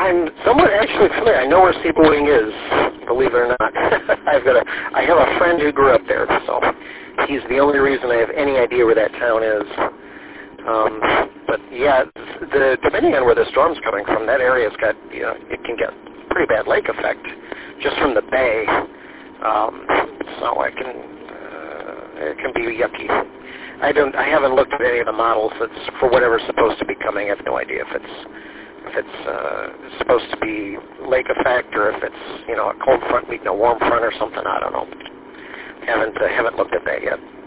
I'm somewhat actually familiar. I know where Sebowing is, believe it or not. I have a friend who grew up there, so he's the only reason I have any idea where that town is. But yeah, depending on where the storm's coming from, that area's got, it can get pretty bad lake effect just from the bay. So it can be yucky. I haven't looked at any of the models that's for whatever's supposed to be coming. I have no idea if it's supposed to be lake effect or if it's a cold front meeting a warm front or something. I don't know. Haven't looked at that yet.